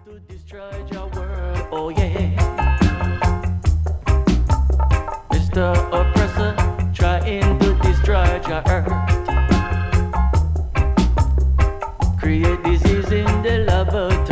to destroy your world, oh yeah. Mr. Oppressor, trying to destroy your earth. Create disease in the laboratory.